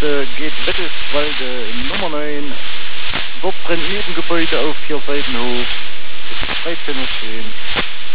geht Wetteswalde Nummer 9. Dort brennt Nebengebäude auf 4 Seitenhof. Es ist 13:10 Uhr.